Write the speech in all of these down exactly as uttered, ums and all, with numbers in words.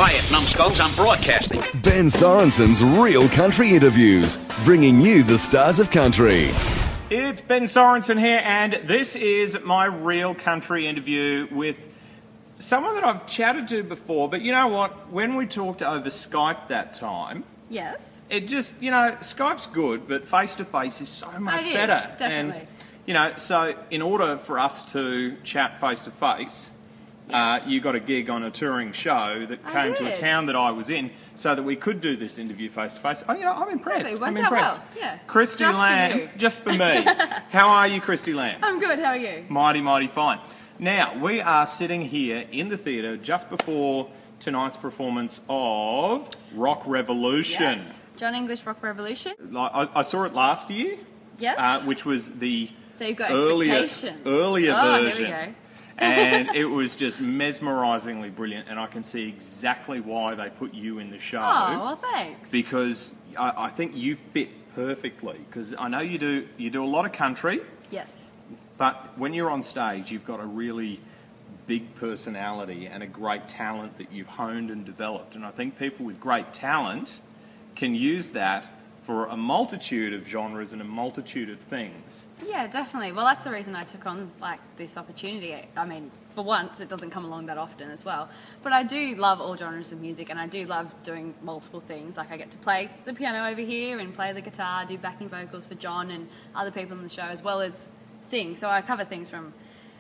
Quiet, numbskulls, I'm broadcasting. Ben Sorensen's Real Country Interviews, bringing you the stars of country. It's Ben Sorensen here, and this is my Real Country interview with someone that I've chatted to before, but you know what? When we talked over Skype that time... Yes. It just, you know, Skype's good, but face-to-face is so much it is, better. definitely. And, you know, so in order for us to chat face-to-face... Yes. Uh, you got a gig on a touring show that I came to a did. town that I was in so that we could do this interview face to face. Oh, you know, I'm impressed. Exactly. I'm Worked out impressed. well. Yeah. Christy Just for Lamb, you. just for me. How are you, Christy Lamb? I'm good, how are you? Mighty, mighty fine. Now, we are sitting here in the theatre just before tonight's performance of Rock Revolution. Yes. John English Rock Revolution. Like, I, I saw it last year, Yes. uh, which was the so you've got earlier, expectations. earlier oh, version. here we go. And it was just mesmerisingly brilliant, and I can see exactly why they put you in the show. Oh, well, thanks. Because I, I think you fit perfectly. Because I know you do you do a lot of country, Yes. but when you're on stage, you've got a really big personality and a great talent that you've honed and developed. And I think people with great talent can use that for a multitude of genres and a multitude of things. Yeah, definitely. Well, that's the reason I took on, like, this opportunity. I mean, for once, it doesn't come along that often as well. But I do love all genres of music, and I do love doing multiple things. Like, I get to play the piano over here and play the guitar, do backing vocals for John and other people in the show, as well as sing. So I cover things from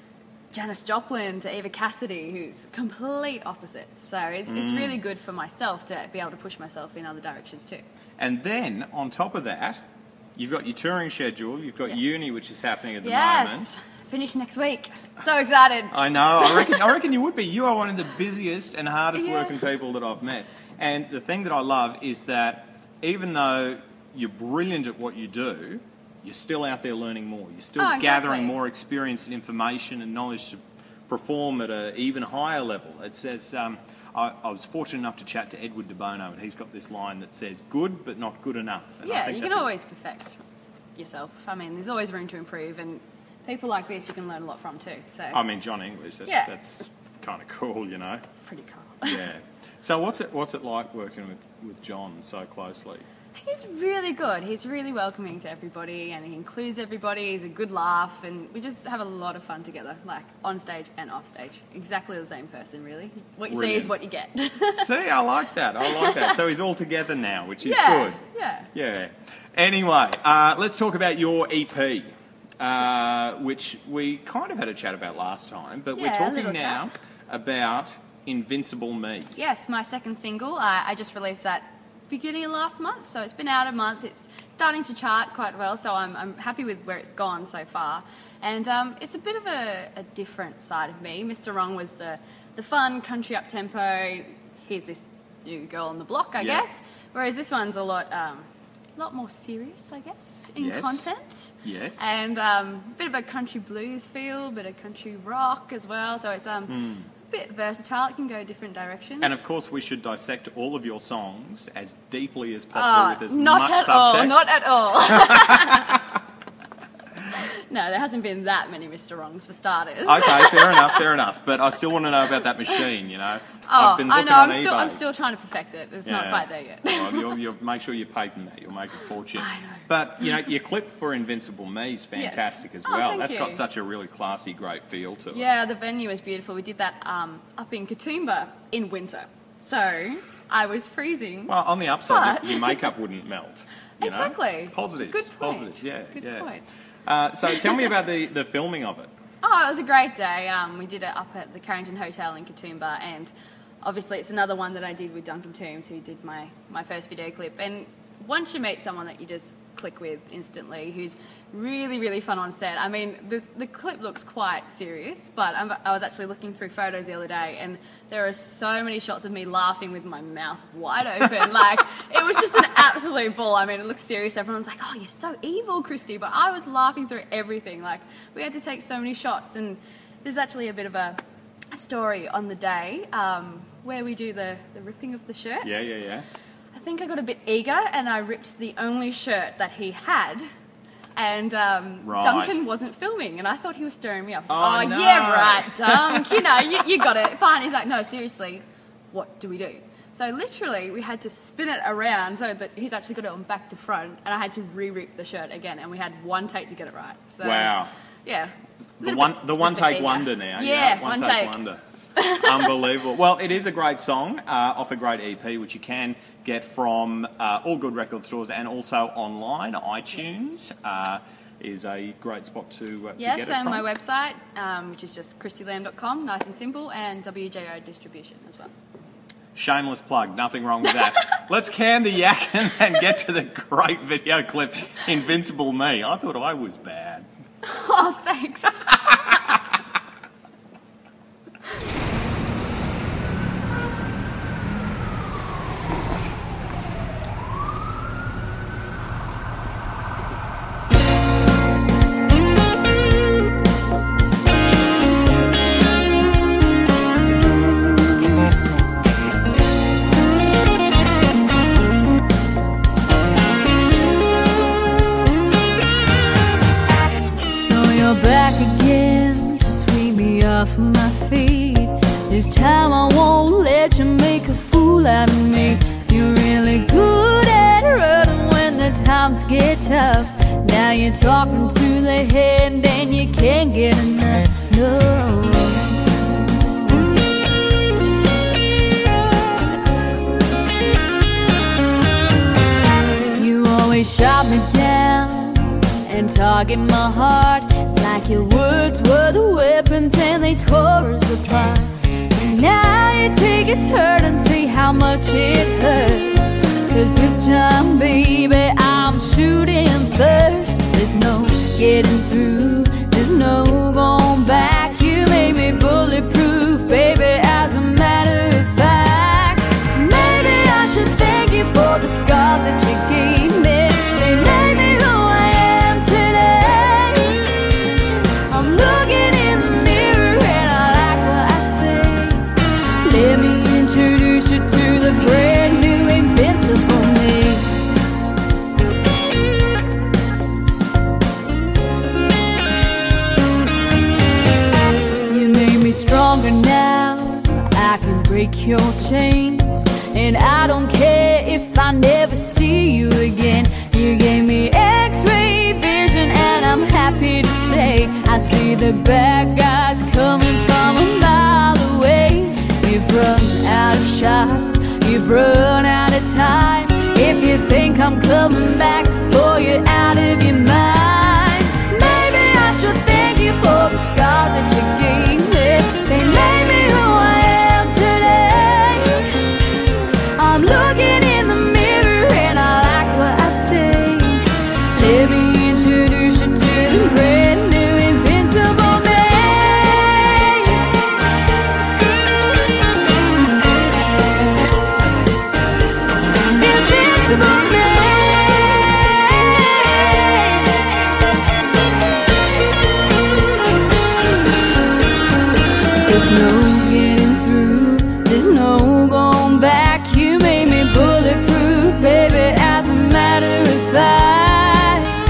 Janis Joplin to Eva Cassidy, who's complete opposites. So it's, it's really good for myself to be able to push myself in other directions too. And then, on top of that, you've got your touring schedule, you've got Yes. uni, which is happening at the Yes, moment. finish next week. So excited. I know, I reckon, I reckon you would be. You are one of the busiest and hardest Yeah. working people that I've met. And the thing that I love is that even though you're brilliant at what you do, you're still out there learning more. You're still Oh, exactly. gathering more experience and information and knowledge to perform at an even higher level. It says... Um, I, I was fortunate enough to chat to Edward de Bono, and he's got this line that says, good but not good enough. And I Yeah, think you can that's a- always perfect yourself. I mean, there's always room to improve, and people like this you can learn a lot from too. So I mean, John English, that's, Yeah. that's kind of cool, you know. pretty cool. Yeah. So what's it what's it like working with, with John so closely? He's really good. He's really welcoming to everybody, and he includes everybody. He's a good laugh, and we just have a lot of fun together, like on stage and off stage. Exactly the same person, really. What you Brilliant. see is what you get. See, I like that. I like that. So he's all together now, which is yeah, good. yeah. Yeah. Anyway, uh, let's talk about your E P, uh, which we kind of had a chat about last time, but Yeah, we're a talking little now chat. about Invincible Me. Yes, my second single. I, I just released that beginning of last month, so it's been out a month. It's starting to chart quite well, so I'm, I'm happy with where it's gone so far. And um, it's a bit of a, a different side of me. Mister Wrong was the, the fun, country up-tempo, here's this new girl on the block, I Yeah. guess. Whereas this one's a lot... Um, a lot more serious, I guess, in Yes. content. Yes. And um, a bit of a country blues feel, a bit of country rock as well. So it's um, a bit versatile. It can go different directions. And of course, we should dissect all of your songs as deeply as possible Oh, with as not much at subtext. all, not at all. No, there hasn't been that many Mister Wrongs for starters. Okay, fair enough, fair enough. But I still want to know about that machine, you know. Oh, I've been I looking know. on I'm still, eBay. I'm still trying to perfect it. It's not Yeah. quite there yet. Well, you'll, you'll make sure you patent that. You'll make a fortune. I know. But, you know, your clip for Invincible Me is fantastic as Oh, well. thank That's you. got such a really classy, great feel to it. Yeah, the venue was beautiful. We did that um, up in Katoomba in winter. So I was freezing. Well, on the upside, But- your, your makeup wouldn't melt. You know? Exactly. Positives. Good point. Positives, yeah. Good yeah. point. Uh, so tell me about the, the filming of it. Oh, it was a great day. Um, we did it up at the Carrington Hotel in Katoomba, and obviously it's another one that I did with Duncan Toombs, who did my, my first video clip. And once you meet someone that you just click with instantly, who's really, really fun on set. I mean, this, the clip looks quite serious, but I'm, I was actually looking through photos the other day, and there are so many shots of me laughing with my mouth wide open. Like, it was just an absolute ball. I mean, it looks serious. Everyone's like, oh, you're so evil, Christy. But I was laughing through everything. Like, we had to take so many shots, and there's actually a bit of a, a story on the day um, where we do the, the ripping of the shirt. Yeah, yeah, yeah. I think I got a bit eager, and I ripped the only shirt that he had. And um, Right. Duncan wasn't filming, and I thought he was stirring me up. I was Oh, like, oh, no. yeah, right, Dunk, you know, you, you got it. Fine. He's like, no, seriously, what do we do? So literally, we had to spin it around so that he's actually got it on back to front, and I had to re-rip the shirt again, and we had one take to get it right. So, wow. Yeah. The one, the one take wonder now. Yeah, yeah? One, one take, take wonder. Unbelievable. Well, it is a great song uh, off a great E P, which you can get from uh, all good record stores and also online. iTunes yes. uh, is a great spot to, uh, yes, to get it and from. my website, um, which is just christy lamb dot com, nice and simple, and W J O distribution as well. Shameless plug, nothing wrong with that. Let's can the yak and, and get to the great video clip, Invincible Me. I thought I was bad. Oh, thanks. Back again to sweep me off my feet. This time I won't let you make a fool out of me. You're really good at running when the times get tough. Now you're talking to the head and you can't get enough. No. You always shot me down and target my heart. It's like your words were the weapons and they tore us apart. And now you take a turn and see how much it hurts. Cause this time, baby, I'm shooting first. There's no getting through, there's no going back. You made me bulletproof, baby, as a matter of fact. Maybe I should thank you for the scars that you gave me. They made me who I am today. I'm looking in the mirror and I like what I see. Let me introduce you to the brand new invincible me. You made me stronger now, I can break your chains. And I don't care if I never see you again. You gave me X-ray vision and I'm happy to say I see the bad guys coming from a mile away. You've run out of shots, you've run out of time. If you think I'm coming back, boy, you're out of your mind. Maybe I should thank you for the scars that you gave me. They made me who I am today. I'm looking in the mirror and I like what I see. Let me introduce you to the brand new invincible me. Invincible me. There's no getting through, there's no going back. You made me bulletproof, baby, as a matter of fact.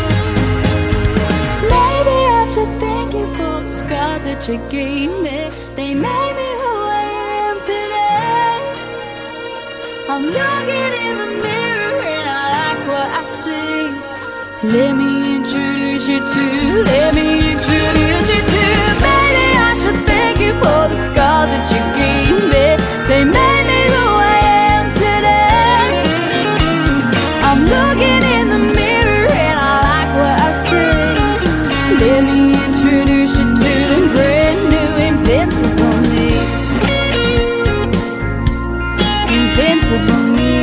Maybe I should thank you for the scars that you gave me. They made me who I am today. I'm looking in the mirror and I like what I see. Let me introduce you to, let me introduce you to. Maybe I should thank you for the scars that you gave me. They made me who I am today. I'm looking in the mirror and I like what I see. Let me introduce you to the brand new invincible me. Invincible me.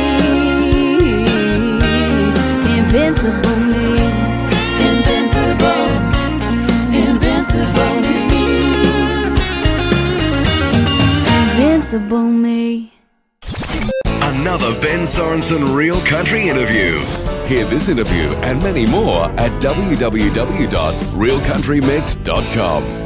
Invincible me. Invincible. Invincible me. Invincible me. Another Ben Sorensen Real Country interview. Hear this interview and many more at w w w dot real country mix dot com.